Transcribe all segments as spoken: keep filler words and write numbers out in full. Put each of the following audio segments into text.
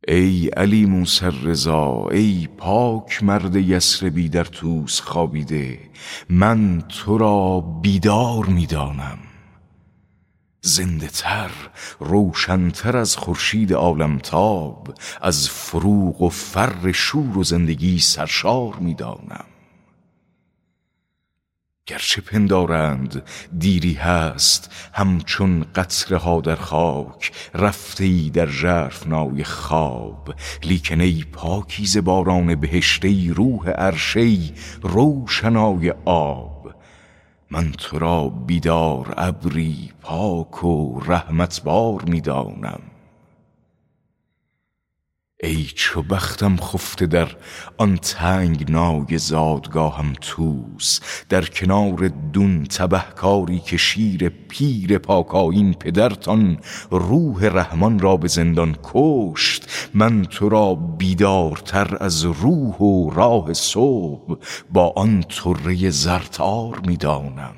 ای علی موسی رضا، ای پاک مرد یثربی در طوس خوابیده، من تو را بیدار می‌دانم، زنده تر، روشن‌تر از خورشید عالمتاب، از فروغ و فر شور و زندگی سرشار می‌دانم. گرچه پندارند دیری هست همچون قطره ها در خاک، رفته ای در ژرفنای خواب، لیکن ای پاکیزه باران بهشت، ای روح عرش، ای روشنای آب، من تو را بیدار ابری پاک و رحمت بار می‌دانم. ای چو بختم خفته در آن تنگنای زادگاهم طوس، در کنار دون تبهکاری که شیر پیر پاکایین پدرتان روح رحمان را به زندان کشت، من تو را بیدارتر از روح و راه صبح با آن طره زرتار می‌دانم.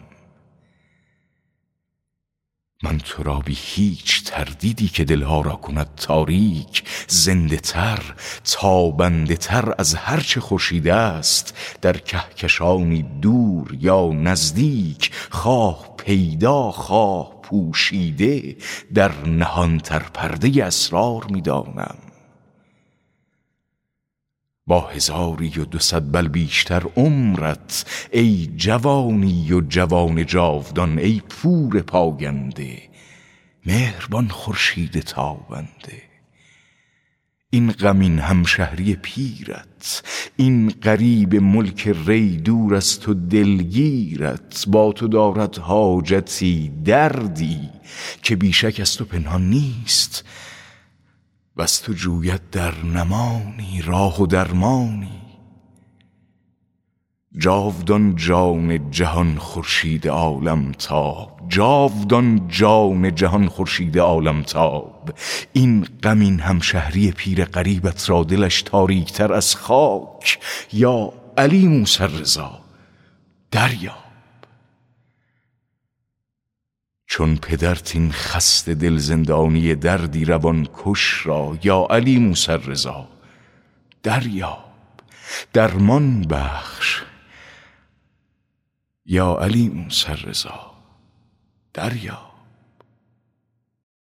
من تو را بی هیچ تردیدی که دلها را کند تاریک، زنده تر، تابنده تر از هرچه خورشید است، در کهکشانی دور یا نزدیک، خواه پیدا خواه پوشیده، در نهانتر پرده اسرار می‌دانم. با هزاری و دو صد بل بیشتر عمرت، ای جوانی و جوان جاودان، ای پور پاینده، مهربان خورشید تابنده. این غمین همشهری پیرت، این غریب ملک ری دور از تو دلگیرت، با تو دارد حاجتی دردی که بیشک از تو پنهان نیست، بس تو جوید در نمانی راه و درمانی. جاودان جان جهان خورشید عالمتاب، جاودان جان جهان خورشید عالمتاب، این غمین همشهری پیر غریبت را دلش تاریکتر از خاک، یا علی موسی رضا دریاب. چون پدرت این خسته دل زندانی دردی روان کش را، یا علی موسی رضا دریاب، درمان بخش، یا علی موسی رضا دریاب.